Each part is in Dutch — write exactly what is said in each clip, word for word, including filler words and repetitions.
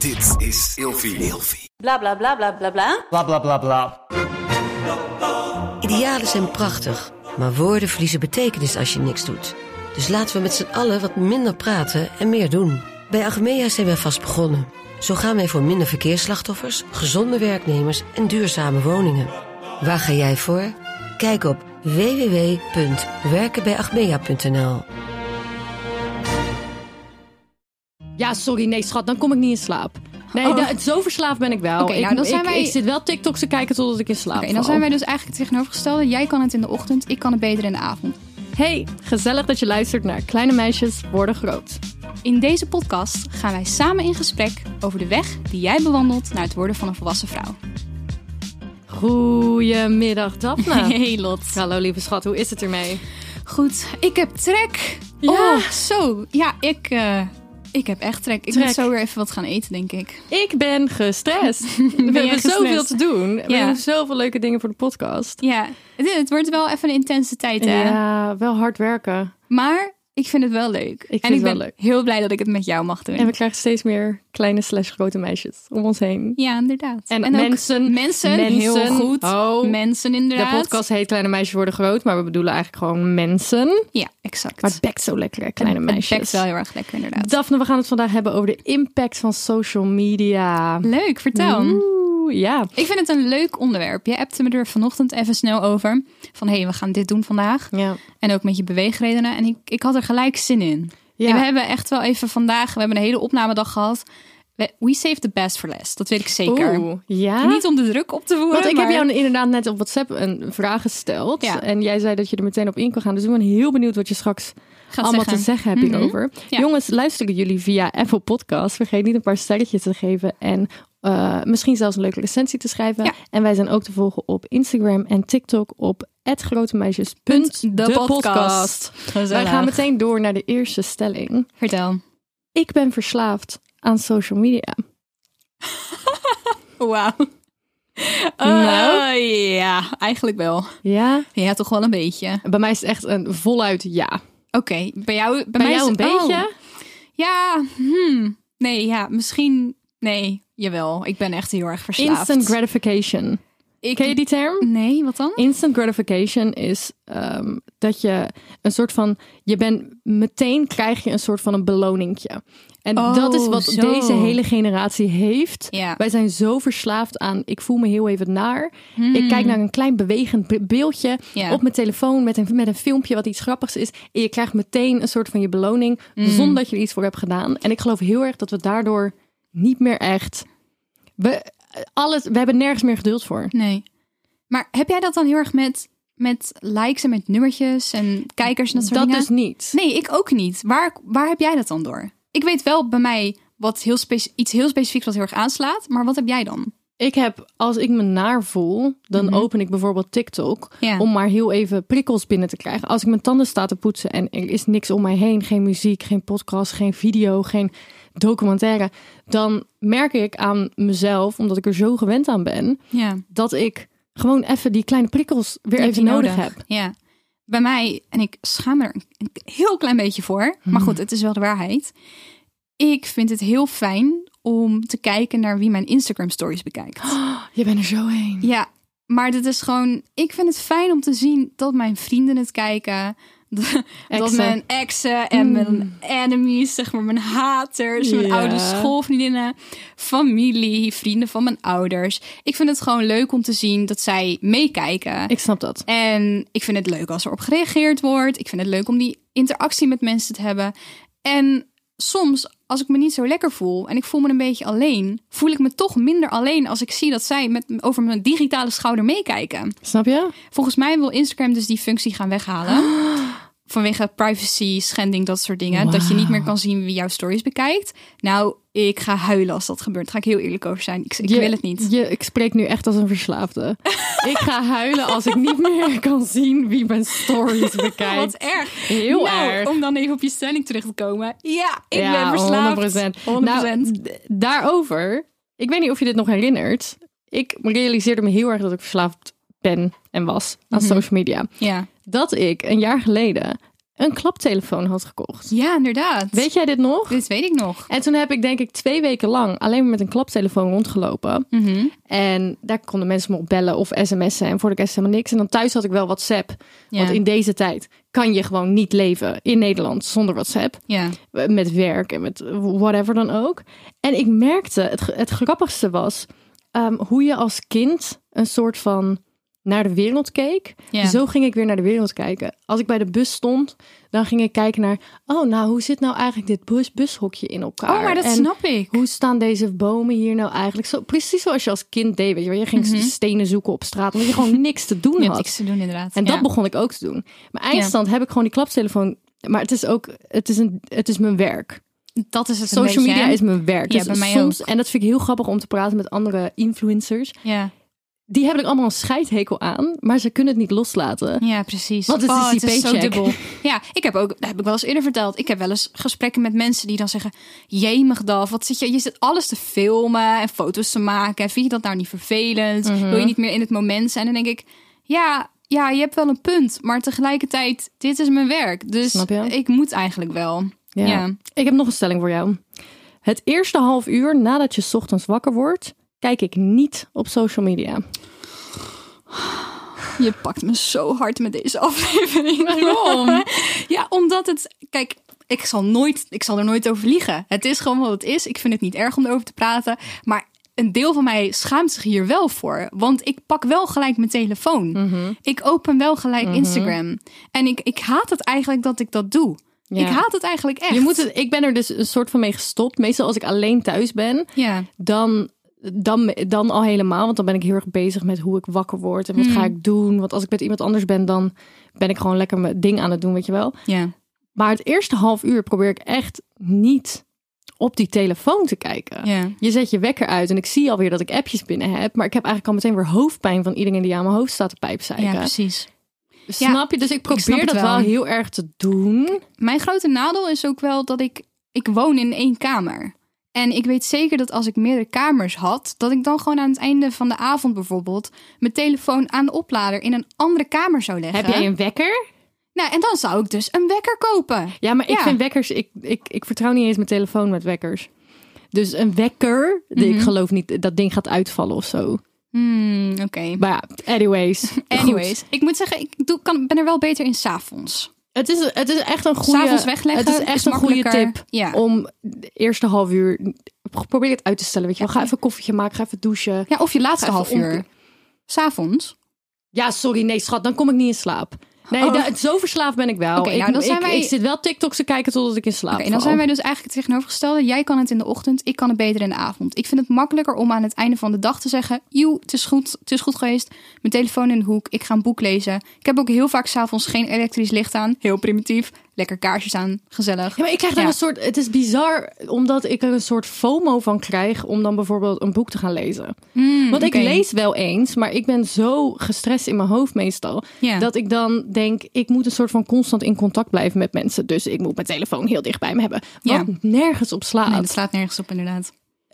Dit is Ilfie. Ilfie. Bla bla bla bla bla bla. Bla bla bla bla. Idealen zijn prachtig, maar woorden verliezen betekenis als je niks doet. Dus laten we met z'n allen wat minder praten en meer doen. Bij Achmea zijn wij vast begonnen. Zo gaan wij voor minder verkeersslachtoffers, gezonde werknemers en duurzame woningen. Waar ga jij voor? Kijk op w w w punt werken bij achmea punt n l. Ja, sorry, nee schat, dan kom ik niet in slaap. Nee, Oh. da- zo verslaafd ben ik wel. Oké, nou, ik, dan zijn ik, wij- ik zit wel TikToks te kijken totdat ik in slaap Oké, val. dan zijn wij dus eigenlijk het tegenovergestelde. Jij kan het in de ochtend, ik kan het beter in de avond. Hey, gezellig dat je luistert naar Kleine Meisjes Worden Groot. In deze podcast gaan wij samen in gesprek over de weg die jij bewandelt naar het worden van een volwassen vrouw. Goedemiddag, Daphne. Hey Lot. Hallo lieve schat, hoe is het ermee? Goed, ik heb trek. Ja. Oh, zo. Ja, ik, eh, ik heb echt trek. Ik Trek. moet zo weer even wat gaan eten, denk ik. Ik ben gestrest. We jij hebben gestrest? zoveel te doen. We Ja. doen zoveel leuke dingen voor de podcast. Ja, het, het wordt wel even een intense tijd, hè? Ja, wel hard werken. Maar ik vind het wel leuk. vind en ik het wel ben leuk. heel blij dat ik het met jou mag doen. En we krijgen steeds meer kleine slash grote meisjes om ons heen. Ja, inderdaad. En, ook mensen, mensen. Heel goed. Oh, Mensen, inderdaad. de podcast heet Kleine Meisjes Worden Groot, maar we bedoelen eigenlijk gewoon mensen. Ja, exact. Maar het bekt zo lekker, hè, kleine Het- het meisjes. bekt wel heel erg lekker, inderdaad. Daphne, we gaan het vandaag hebben over de impact van social media. Leuk, vertel. Oeh, ja. Ik vind het een leuk onderwerp. Je appte me er vanochtend even snel over. Van, hé, hey, we gaan dit doen vandaag. Ja. En ook met je beweegredenen. En ik, ik had er gelijk zin in. Ja. En we hebben echt wel even vandaag... We hebben een hele opnamedag gehad. We, we save the best for last. Dat weet ik zeker. Oeh, ja. Niet om de druk op te voeren. Want ik maar... heb jou inderdaad net op WhatsApp een vraag gesteld. Ja. En jij zei dat je er meteen op in kon gaan. Dus ik ben heel benieuwd wat je straks Gaat allemaal zeggen. te zeggen hebt Mhm. hierover. Ja. Jongens, luisteren jullie via Apple Podcast. Vergeet niet een paar sterretjes te geven. En uh, misschien zelfs een leuke recensie te schrijven. Ja. En wij zijn ook te volgen op Instagram en TikTok op at grotemeisjes punt de podcast. Gezellig. Wij gaan meteen door naar de eerste stelling. Vertel. Ik ben verslaafd aan social media. Wauw. Nou? Ja, eigenlijk wel. Ja? Ja, toch wel een beetje. Bij mij is het echt een voluit ja. Oké, bij jou, bij Bij mij jou is een het- beetje? oh. Ja, hmm. Nee, ja, misschien... Nee, jawel. Ik ben echt heel erg verslaafd. Instant gratification. Ik... Ken je die term? Nee, wat dan? Instant gratification is um, dat je een soort van... Je bent meteen krijg je een soort van een beloningje. En Oh, dat is wat zo. deze hele generatie heeft. Ja. Wij zijn zo verslaafd aan... Ik voel me heel even naar. Hmm. Ik kijk naar een klein bewegend be- beeldje Ja. op mijn telefoon... Met een, met een filmpje wat iets grappigs is. En je krijgt meteen een soort van je beloning... Hmm. zonder dat je er iets voor hebt gedaan. En ik geloof heel erg dat we daardoor niet meer echt... We, alles, we hebben nergens meer geduld voor. Nee. Maar heb jij dat dan heel erg met, met likes en met nummertjes en kijkers en dat soort Dat dingen? dus niet. Nee, ik ook niet. Waar, waar heb jij dat dan door? Ik weet wel bij mij wat heel speci- iets heel specifieks wat heel erg aanslaat. Maar wat heb jij dan? Ik heb, als ik me naar voel, dan Mhm. open ik bijvoorbeeld TikTok... Ja. om maar heel even prikkels binnen te krijgen. Als ik mijn tanden sta te poetsen en er is niks om mij heen... geen muziek, geen podcast, geen video, geen documentaire... dan merk ik aan mezelf, omdat ik er zo gewend aan ben... Ja. dat ik gewoon even die kleine prikkels weer Die heb even je nodig heb. Ja. Bij mij, en ik schaam me er een, een heel klein beetje voor. Maar goed, het is wel de waarheid. Ik vind het heel fijn om te kijken naar wie mijn Instagram stories bekijkt. Je bent er zo heen. Ja, maar dit is gewoon... Ik vind het fijn om te zien dat mijn vrienden het kijken. Dat, dat Exen. mijn exen en Mm. mijn enemies, zeg maar mijn haters, mijn Ja. oude schoolvriendinnen, familie, vrienden van mijn ouders. Ik vind het gewoon leuk om te zien dat zij meekijken. Ik snap dat. En ik vind het leuk als er op gereageerd wordt. Ik vind het leuk om die interactie met mensen te hebben. En soms, als ik me niet zo lekker voel en ik voel me een beetje alleen, voel ik me toch minder alleen als ik zie dat zij met, over mijn digitale schouder meekijken. Snap je? Volgens mij wil Instagram dus die functie gaan weghalen. Vanwege privacy, schending, dat soort dingen. Wow. Dat je niet meer kan zien wie jouw stories bekijkt. Nou, ik ga huilen als dat gebeurt. Daar ga ik heel eerlijk over zijn. Ik, ik Je- wil het niet. Je, ik spreek nu echt als een verslaafde. Ik ga huilen als ik niet meer kan zien wie mijn stories bekijkt. Wat erg. Heel nou, erg. om dan even op je stelling terug te komen. Ja, ik Ja, ben verslaafd. honderd procent. honderd procent. Nou, d- daarover, ik weet niet of je dit nog herinnert. Ik realiseerde me heel erg dat ik verslaafd ben en was aan Mhm. social media. Ja. Dat ik een jaar geleden een klaptelefoon had gekocht. Ja, inderdaad. Weet jij dit nog? Dit weet ik nog. En toen heb ik denk ik twee weken lang alleen maar met een klaptelefoon rondgelopen. Mm-hmm. En daar konden mensen me op bellen of sms'en. En voor de rest helemaal niks. En dan thuis had ik wel WhatsApp. Ja. Want in deze tijd kan je gewoon niet leven in Nederland zonder WhatsApp. Ja. Met werk en met whatever dan ook. En ik merkte, het, het grappigste was um, hoe je als kind een soort van naar de wereld keek. Ja. Zo ging ik weer naar de wereld kijken. Als ik bij de bus stond, dan ging ik kijken naar... oh, nou, hoe zit nou eigenlijk dit bus, bushokje in elkaar? Oh, maar dat en snap ik. hoe staan deze bomen hier nou eigenlijk? Zo, precies zoals je als kind deed, weet je. Je ging Mm-hmm. stenen zoeken op straat, omdat je gewoon niks te doen Je had. hebt niks te doen, inderdaad. En ja. dat begon ik ook te doen. Maar eindstand heb ik gewoon die klaptelefoon... maar het is ook... het is, een, het is mijn werk. Dat is het een Social beetje, media hè? is mijn werk. Ja, Dus bij mij soms, ook. en dat vind ik heel grappig om te praten met andere influencers. Ja. Die hebben er allemaal een scheidhekel aan, maar ze kunnen het niet loslaten. Ja, precies. Want het is oh, die het is zo paycheck. dubbel. Ja, ik heb ook, dat heb ik wel eens eerder verteld. Ik heb wel eens gesprekken met mensen die dan zeggen: jemig Daf, wat zit je? Je zit alles te filmen en foto's te maken. Vind je dat nou niet vervelend? Mhm. Wil je niet meer in het moment zijn? En dan denk ik, ja, ja, je hebt wel een punt, maar tegelijkertijd, dit is mijn werk. Dus Snap je? ik moet eigenlijk wel. Ja. Ja. Ik heb nog een stelling voor jou. Het eerste half uur nadat je 's ochtends wakker wordt, kijk ik niet op social media. Je pakt me zo hard met deze aflevering. Waarom? Ja, omdat het... Kijk, ik zal, nooit, ik zal er nooit over liegen. Het is gewoon wat het is. Ik vind het niet erg om erover te praten. Maar een deel van mij schaamt zich hier wel voor. Want ik pak wel gelijk mijn telefoon. Mm-hmm. Ik open wel gelijk Mhm. Instagram. En ik, ik haat het eigenlijk dat ik dat doe. Ja. Ik haat het eigenlijk echt. Je moet het, ik ben er dus een soort van mee gestopt. Meestal als ik alleen thuis ben, Ja. dan, dan, dan al helemaal. Want dan ben ik heel erg bezig met hoe ik wakker word. En wat Hmm. ga ik doen? Want als ik met iemand anders ben, dan ben ik gewoon lekker mijn ding aan het doen, weet je wel. Ja. Maar het eerste half uur probeer ik echt niet op die telefoon te kijken. Ja. Je zet je wekker uit en ik zie alweer dat ik appjes binnen heb. Maar ik heb eigenlijk al meteen weer hoofdpijn van iedereen die aan mijn hoofd staat te pijpzeiken. Ja, precies. Snap je? Dus ik snap probeer het dat wel wel. heel erg te doen. Mijn grote nadeel is ook wel dat ik... Ik woon in één kamer. En ik weet zeker dat als ik meerdere kamers had... dat ik dan gewoon aan het einde van de avond bijvoorbeeld... mijn telefoon aan de oplader in een andere kamer zou leggen. Heb jij een wekker? Nou, en dan zou ik dus een wekker kopen. Ja, maar ik Ja. vind wekkers... Ik, ik, ik vertrouw niet eens mijn telefoon met wekkers. Dus een wekker... Mhm. Ik geloof niet dat ding gaat uitvallen of zo. Hmm, Oké. Maar ja, anyways. Anyways. Goed. Ik moet zeggen, ik doe, kan, ben er wel beter in 's avonds. Het is, het is echt een goede... S'avonds wegleggen Het is echt is een goede makkelijker. tip Ja. om de eerste half uur... Probeer het uit te stellen, weet je wel. Ga even een koffietje maken, ga even douchen. Ja, of je laatste Ga half even uur. omke- 's Avonds. Ja, sorry, nee schat, dan kom ik niet in slaap. Nee, Oh. da- zo verslaafd ben ik wel. Oké, ik, nou, dan zijn ik, wij- ik zit wel TikToks te kijken totdat ik in slaap Oké, dan val. zijn wij dus eigenlijk het tegenovergestelde. Jij kan het in de ochtend, ik kan het beter in de avond. Ik vind het makkelijker om aan het einde van de dag te zeggen... joe, het is goed, het is goed geweest. Mijn telefoon in de hoek, ik ga een boek lezen. Ik heb ook heel vaak 's avonds geen elektrisch licht aan. Heel primitief. Lekker kaarsjes aan, gezellig. Ja, maar ik krijg daar Ja. een soort... Het is bizar, omdat ik er een soort FOMO van krijg... om dan bijvoorbeeld een boek te gaan lezen. Mm, Want oké. ik lees wel eens, maar ik ben zo gestrest in mijn hoofd meestal... Ja. dat ik dan denk, ik moet een soort van constant in contact blijven met mensen. Dus ik moet mijn telefoon heel dicht bij me hebben. Wat Ja. nergens op slaat. Nee, dat slaat nergens op inderdaad.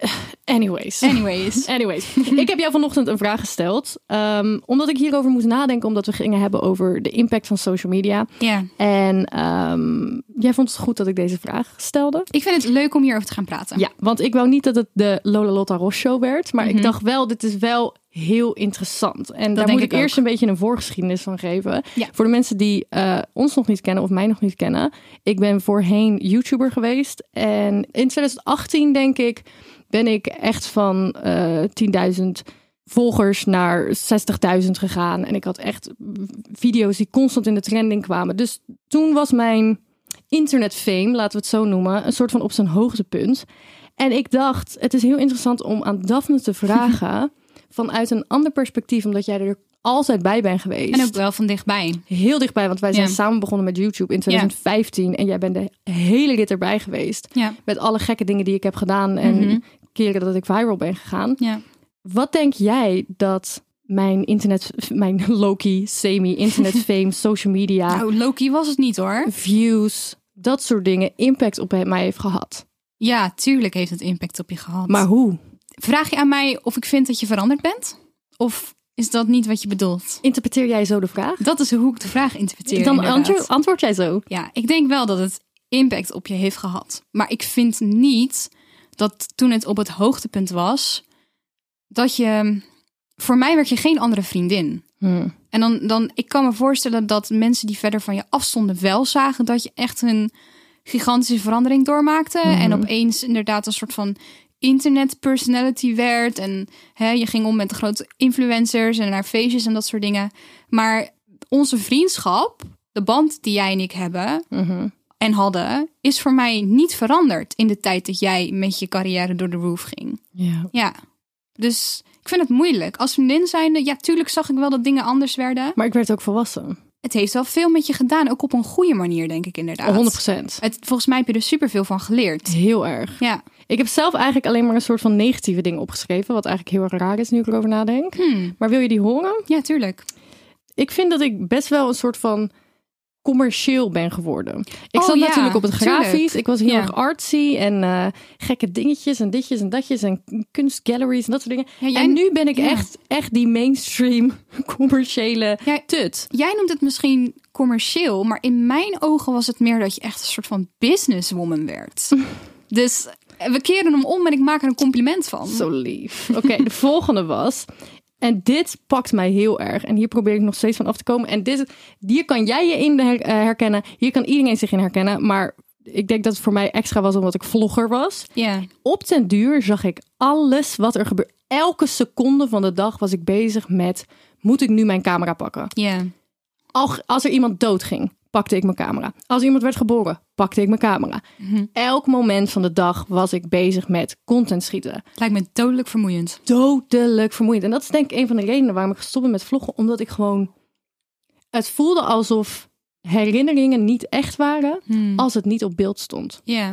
Anyways. Anyways. Anyways, ik heb jou vanochtend een vraag gesteld. Um, omdat ik hierover moest nadenken, omdat we gingen hebben over de impact van social media. Ja. En um, jij vond het goed dat ik deze vraag stelde? Ik vind het leuk om hierover te gaan praten. Ja, want ik wou niet dat het de Lola Lotta Ros show werd. Maar Mhm. ik dacht wel, dit is wel heel interessant. En daar denk moet ik, ik eerst ook. een beetje een voorgeschiedenis van geven. Ja. Voor de mensen die uh, ons nog niet kennen of mij nog niet kennen. Ik ben voorheen YouTuber geweest. En in twintig achttien denk ik, ben ik echt van uh, tienduizend volgers naar zestigduizend gegaan. En ik had echt video's die constant in de trending kwamen. Dus toen was mijn internetfame, laten we het zo noemen, een soort van op zijn hoogtepunt. En ik dacht, het is heel interessant om aan Daphne te vragen vanuit een ander perspectief, omdat jij er altijd bij bent geweest. En ook wel van dichtbij. Heel dichtbij, want wij zijn Ja. samen begonnen met YouTube in twintig vijftien. En jij bent de hele rit erbij geweest. Ja. Met alle gekke dingen die ik heb gedaan en Mhm. keren dat ik viral ben gegaan. Ja. Wat denk jij dat mijn internet, mijn Loki, semi-internet fame, social media, Nou, Loki was het niet hoor. views, dat soort dingen impact op mij heeft gehad? Ja, tuurlijk heeft het impact op je gehad. Maar hoe? Vraag je aan mij of ik vind dat je veranderd bent? Of is dat niet wat je bedoelt. Interpreteer jij zo de vraag? Dat is hoe ik de vraag interpreteer. Dan inderdaad. antwoord, antwoord jij zo. Ja, ik denk wel dat het impact op je heeft gehad. Maar ik vind niet dat toen het op het hoogtepunt was, dat je... Voor mij werd je geen andere vriendin. Hmm. En dan, dan, ik kan me voorstellen dat mensen die verder van je afstonden wel zagen dat je echt een gigantische verandering doormaakte. Hmm. En opeens inderdaad een soort van internet personality werd. En hè, je ging om met de grote influencers en naar feestjes en dat soort dingen. Maar onze vriendschap, de band die jij en ik hebben Mm-hmm. en hadden, is voor mij niet veranderd in de tijd dat jij met je carrière door de roof ging. Ja. Ja, dus ik vind het moeilijk. Als vriendin zijnde, ja, tuurlijk zag ik wel dat dingen anders werden. Maar ik werd ook volwassen. Het heeft wel veel met je gedaan, ook op een goede manier, denk ik inderdaad. honderd procent. Het, volgens mij heb je er superveel van geleerd. Heel erg. Ja. Ik heb zelf eigenlijk alleen maar een soort van negatieve dingen opgeschreven, wat eigenlijk heel erg raar is nu ik erover nadenk. Hmm. Maar wil je die horen? Ja, tuurlijk. Ik vind dat ik best wel een soort van commercieel ben geworden. Ik Oh, zat ja, natuurlijk op het grafisch. tuurlijk. Ik was heel Ja. erg artsy en uh, gekke dingetjes en ditjes en datjes en kunstgalleries en dat soort dingen. Ja, jij- en nu ben ik ja. echt, echt die mainstream commerciële Jij- tut. Jij noemt het misschien commercieel, maar in mijn ogen was het meer dat je echt een soort van businesswoman werd. Dus we keren hem om en ik maak er een compliment van. Zo lief. Oké, de volgende was... En dit pakt mij heel erg. En hier probeer ik nog steeds van af te komen. En dit, hier kan jij je in her- uh, herkennen. Hier kan iedereen zich in herkennen. Maar ik denk dat het voor mij extra was omdat ik vlogger was. Ja. Op den duur zag ik alles wat er gebeurde. Elke seconde van de dag was ik bezig met... Moet ik nu mijn camera pakken? Ja. Al, als er iemand doodging, pakte ik mijn camera. Als iemand werd geboren, pakte ik mijn camera. Mm-hmm. Elk moment van de dag was ik bezig met content schieten. Lijkt me dodelijk vermoeiend. Dodelijk vermoeiend. En dat is denk ik een van de redenen waarom ik gestopt ben met vloggen. Omdat ik gewoon... Het voelde alsof herinneringen niet echt waren Hmm. als het niet op beeld stond. Ja.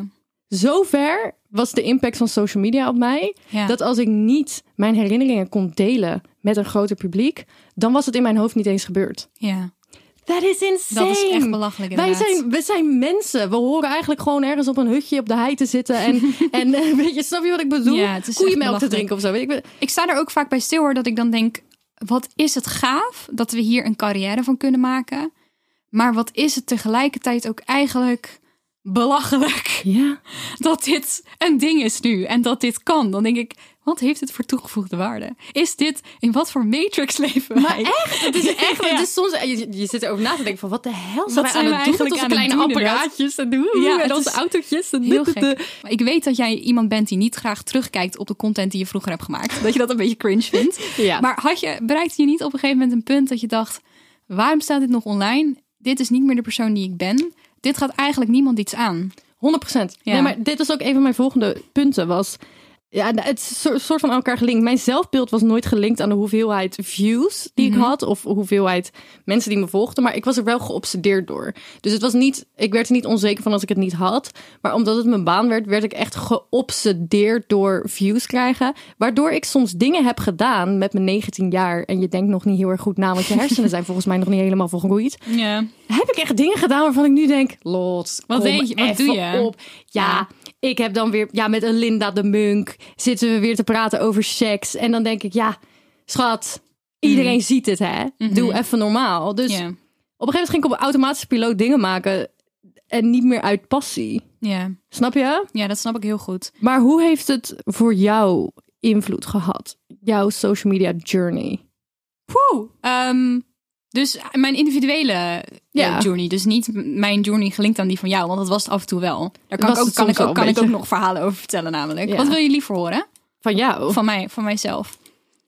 Zover was de impact van social media op mij... Ja. dat als ik niet mijn herinneringen kon delen met een groter publiek... dan was het in mijn hoofd niet eens gebeurd. Ja. Dat is insane. Dat is echt belachelijk Wij inderdaad. zijn, we zijn mensen. We horen eigenlijk gewoon ergens op een hutje op de hei te zitten. En, en eh, weet je, snap je wat ik bedoel? Ja, het is echt Koeienmelk te belachelijk. drinken of zo. Weet ik, Ik sta er ook vaak bij stil hoor, dat ik dan denk... Wat is het gaaf dat we hier een carrière van kunnen maken. Maar wat is het tegelijkertijd ook eigenlijk belachelijk ja. dat dit een ding is nu. En dat dit kan. Dan denk ik, wat heeft het voor toegevoegde waarde? Is dit, in wat voor matrix leven Maar wij? echt, het is echt, Ja. het is soms, je, je zit erover na te denken van wat de hel Wat zijn wij zijn aan we het doen met eigenlijk onze aan het kleine doen, inderdaad? apparaatjes en, de, Ja, en het onze is autootjes. En Heel de- de- gek. Maar ik weet dat jij iemand bent die niet graag terugkijkt op de content die je vroeger hebt gemaakt. Dat je dat een beetje cringe vindt. Ja. Maar had je, bereikte je niet op een gegeven moment een punt dat je dacht... waarom staat dit nog online? Dit is niet meer de persoon die ik ben. Dit gaat eigenlijk niemand iets aan. honderd procent. Ja. Nee, maar dit was ook een van mijn volgende punten. Was, ja, het is een soort van aan elkaar gelinkt. Mijn zelfbeeld was nooit gelinkt aan de hoeveelheid views die Mhm. ik had. Of hoeveelheid mensen die me volgden. Maar ik was er wel geobsedeerd door. Dus het was niet, ik werd er niet onzeker van als ik het niet had. Maar omdat het mijn baan werd, werd ik echt geobsedeerd door views krijgen. Waardoor ik soms dingen heb gedaan met mijn negentien jaar. En je denkt nog niet heel erg goed na. Want je hersenen zijn volgens mij nog niet helemaal volgroeid. Ja. Heb ik echt dingen gedaan waarvan ik nu denk... Lot, Wat kom deed je? Wat even doe je? op. Ja, ik heb dan weer... Ja, met een Linda de Munk zitten we weer te praten over seks. En dan denk ik, ja, schat, iedereen ziet het, hè? Doe even normaal. Dus Ja. op een gegeven moment ging ik op automatische piloot dingen maken... en niet meer uit passie. Ja. Snap je? Ja, dat snap ik heel goed. Maar hoe heeft het voor jou invloed gehad? Jouw social media journey? Poeh. Ehm, dus mijn individuele eh, Ja. journey. Dus niet m- mijn journey gelinkt aan die van jou. Want dat was het af en toe wel. Daar kan, Was ik ook, het kan, ik soms wel ook, een kan ik ook beetje. nog verhalen over vertellen namelijk. Ja. Wat wil je liever horen? Van jou? Van mij, van mijzelf.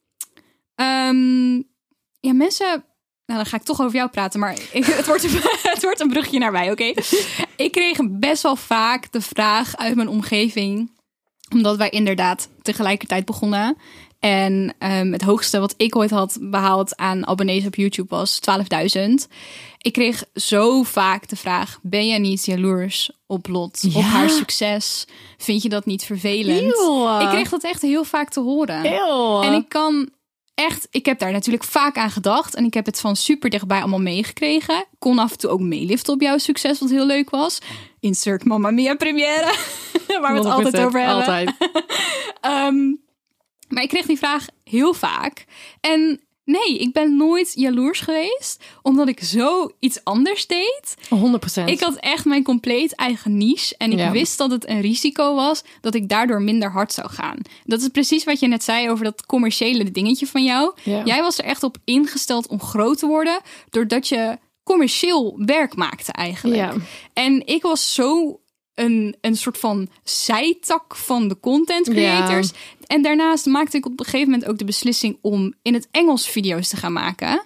Ehm, ja, mensen... Nou, dan ga ik toch over jou praten, maar ik, het, wordt, het wordt een brugje naar mij, oké? Ik kreeg best wel vaak de vraag uit mijn omgeving, omdat wij inderdaad tegelijkertijd begonnen. En um, het hoogste wat ik ooit had behaald aan abonnees op YouTube was twaalfduizend. Ik kreeg zo vaak de vraag, ben jij niet jaloers op Lot, Ja. op haar succes? Vind je dat niet vervelend? Eeuw. Ik kreeg dat echt heel vaak te horen. Eeuw. En ik kan echt, ik heb daar natuurlijk vaak aan gedacht. En ik heb het van super dichtbij allemaal meegekregen. Ik kon af en toe ook meeliften op jouw succes, wat heel leuk was. Insert Mamma Mia première. Waar we het altijd over hebben. Altijd. Um, maar ik kreeg die vraag heel vaak. En Nee, ik ben nooit jaloers geweest, omdat ik zo iets anders deed. honderd procent. Ik had echt mijn compleet eigen niche. En ik Ja. wist dat het een risico was dat ik daardoor minder hard zou gaan. Dat is precies wat je net zei over dat commerciële dingetje van jou. Ja. Jij was er echt op ingesteld om groot te worden, doordat je commercieel werk maakte eigenlijk. Ja. En ik was zo een, een soort van zijtak van de content creators. Ja. En daarnaast maakte ik op een gegeven moment ook de beslissing om in het Engels video's te gaan maken.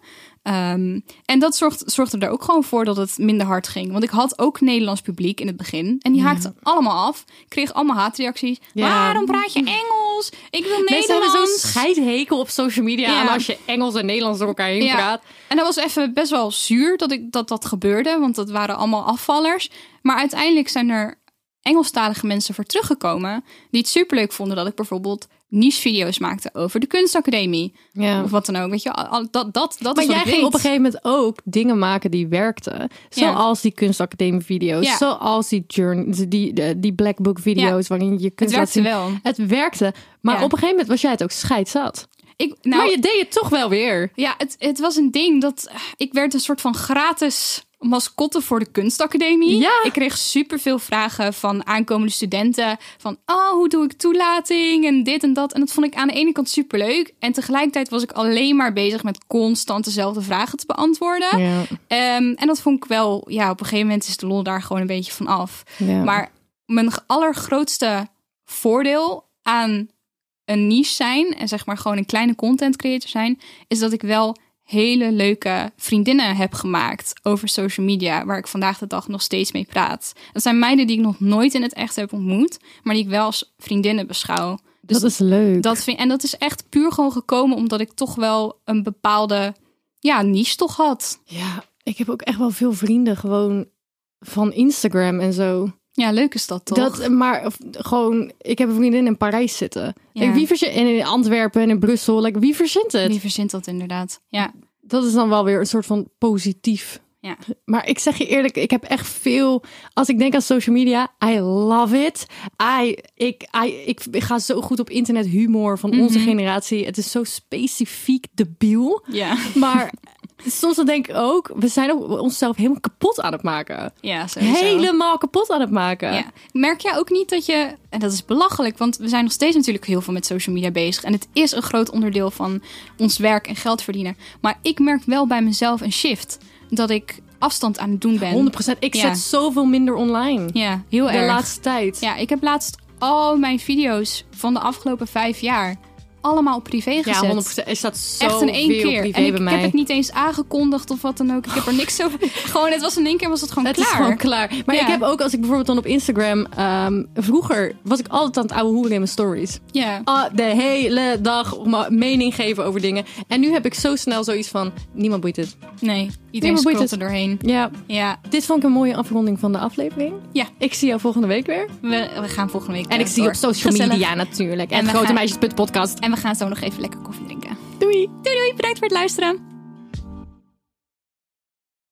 Um, en dat zorgde, zorgde er ook gewoon voor dat het minder hard ging. Want ik had ook Nederlands publiek in het begin. En die Ja. haakten allemaal af. Ik kreeg allemaal haatreacties. Ja. Waarom praat je Engels? Ik wil Mensen hebben zo'n Nederlands. scheidhekel op social media Ja. aan als je Engels en Nederlands door elkaar heen Ja. praat. En dat was even best wel zuur dat, ik, dat dat gebeurde. Want dat waren allemaal afvallers. Maar uiteindelijk zijn er Engelstalige mensen voor teruggekomen. Die het superleuk vonden dat ik bijvoorbeeld niche-video's maakte over de kunstacademie. Ja. Of wat dan ook. Weet je, al- dat, dat, dat Maar is wat jij ik ging deed. op een gegeven moment ook dingen maken die werkten. Zoals die kunstacademie-video's. Ja. Zoals die, journey, die, die, die Black Book-video's waarin je Het kunst laat werkte zien. wel. Het werkte. Maar Ja. op een gegeven moment was jij het ook scheidzat. Ik, nou, maar je deed het toch wel weer. Ja, het, het was een ding dat ik werd een soort van gratis mascotte voor de kunstacademie. Ja. Ik kreeg superveel vragen van aankomende studenten. Van, oh, hoe doe ik toelating en dit en dat. En dat vond ik aan de ene kant superleuk. En tegelijkertijd was ik alleen maar bezig met constant dezelfde vragen te beantwoorden. Ja. Um, en dat vond ik wel, ja, op een gegeven moment is de lol daar gewoon een beetje van af. Ja. Maar mijn allergrootste voordeel aan een niche zijn en zeg maar gewoon een kleine content creator zijn, is dat ik wel hele leuke vriendinnen heb gemaakt over social media, waar ik vandaag de dag nog steeds mee praat. Dat zijn meiden die ik nog nooit in het echt heb ontmoet, maar die ik wel als vriendinnen beschouw. Dus dat is leuk. dat vind, en dat is echt puur gewoon gekomen omdat ik toch wel een bepaalde ja, niche toch had. Ja, ik heb ook echt wel veel vrienden gewoon van Instagram en zo. Ja, leuk is dat toch? Dat, maar of, gewoon, ik heb een vriendin in Parijs zitten. Ja. Like, wie verzint, en in Antwerpen en in Brussel. Like, wie verzint het? Wie verzint dat inderdaad? Ja. Dat is dan wel weer een soort van positief. Ja. Maar ik zeg je eerlijk, ik heb echt veel. Als ik denk aan social media, I love it. I, ik, I, ik, ik ga zo goed op internet humor van onze Mhm. generatie. Het is zo specifiek debiel. Ja. Maar soms dan denk ik ook, we zijn ook onszelf helemaal kapot aan het maken. Ja, sowieso. Helemaal kapot aan het maken. Ja. Merk jij ook niet dat je, en dat is belachelijk, want we zijn nog steeds natuurlijk heel veel met social media bezig. En het is een groot onderdeel van ons werk en geld verdienen. Maar ik merk wel bij mezelf een shift. Dat ik afstand aan het doen ben. honderd procent. Ik Ja. zet zoveel minder online. Ja, heel De erg. laatste tijd. Ja, ik heb laatst al mijn video's van de afgelopen vijf jaar allemaal op privé gezet. Ja, honderd procent. Er staat zo Echt in één veel keer. privé En ik, bij ik mij. heb het niet eens aangekondigd of wat dan ook. Ik heb er niks over. Gewoon, het was in één keer was het gewoon Het klaar. is gewoon klaar. Maar Ja. ik heb ook, als ik bijvoorbeeld dan op Instagram... Um, vroeger was ik altijd aan het ouwe hoeren in mijn stories. Ja. Ah, de hele dag mijn mening geven over dingen. En nu heb ik zo snel zoiets van... Niemand boeit het. Nee, iedereen maar boeit scrolt het. er doorheen. Ja, Ja, dit vond ik een mooie afronding van de aflevering. ja. Ik zie jou volgende week weer. We, we gaan volgende week En ik eh, zie je door. op social Gezellig. media natuurlijk. En En we Grote gaan- Meisjes Podcast. En we gaan zo nog even lekker koffie drinken. Doei! Doei doei, bedankt voor het luisteren.